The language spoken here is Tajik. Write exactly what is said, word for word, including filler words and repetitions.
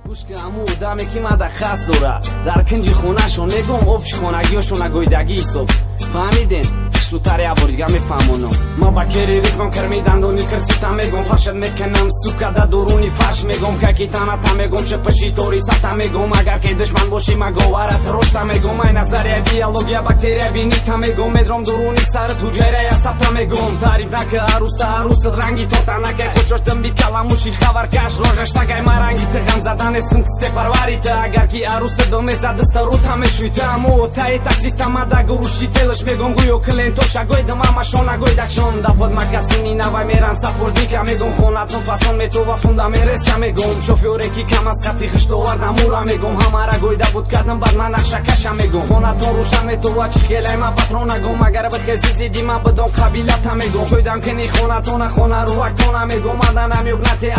گوش که امو دمه که مده خست داره در کنج خونه شو نگم آبش خونگیاشو نگویدگی صبح فهمیدین شلوتر یه بار دیگه میفهمونم ما با کری ریکم کرمی دندونی کرسیتا میگم فرشد میکنم سوکده درونی فرش میگم که کی تنه تا میگم شپشی توری ستا میگم اگر که دشمن باشی ما گوارت رشتا میگم ای نظریه بیولوژیا باکتریا بینیتا میگم مدرم درونی سرت حجره یا ستا میگم تعریف نکه عروس تا عروس رنگی تو تنکه خوششتم بی کلاموشی خبر کش روش سگای ما رنگی تخم زدن استم کسته پرواری تا اگر کی عروس دم زد است رو تمشوی تمو تای تاکسیستا مادا گوشی تلش میگم گویو کلن تو شگوی دم ما شون نگوی دکشون دپود مکاسینی نوای میرم سپوردی که میگم خوناتون فاصون می تو و فوندا میرس میگم شوفیوری کی کم از قطی خشت آوردم مورا میگم همارا گویده بود کردم بعد من نقشه کشم میگم خوناتون روشن می تو و چی خیلی ما پاترون نگم اگر بخیزی زیدی ما بدون قبیلت میگم چویدم که نی خوناتون خونه رو وقتون میگم مدنم یوگنتی